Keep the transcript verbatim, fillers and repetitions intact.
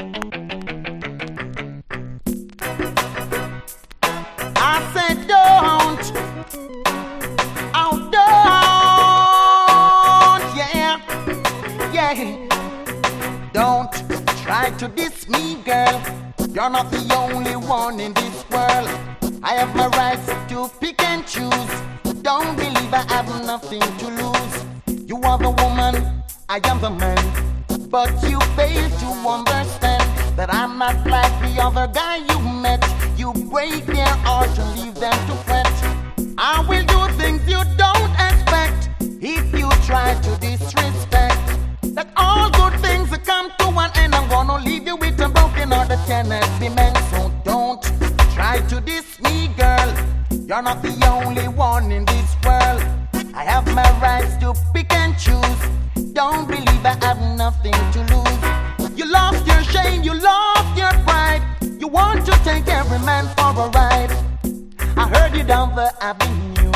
I said don't, oh don't, yeah, yeah. Don't try to diss me, girl. You're not the only one in this world. I have my rights to pick and choose. Don't believe I have nothing to lose. You are the woman, I am the man. But you fail to understand that I'm not like the other guy you met. You break their heart and leave them to fret. I will do things you don't expect if you try to disrespect. That all good things come to an end. I'm gonna leave you with a broken heart that cannot be mended. So don't try to diss me, girl. You're not the only one in this world. I have my rights to pick and choose. Don't believe I have nothing to lose. You lost your shame, you lost your pride. You want to take every man for a ride. I heard you down the avenue.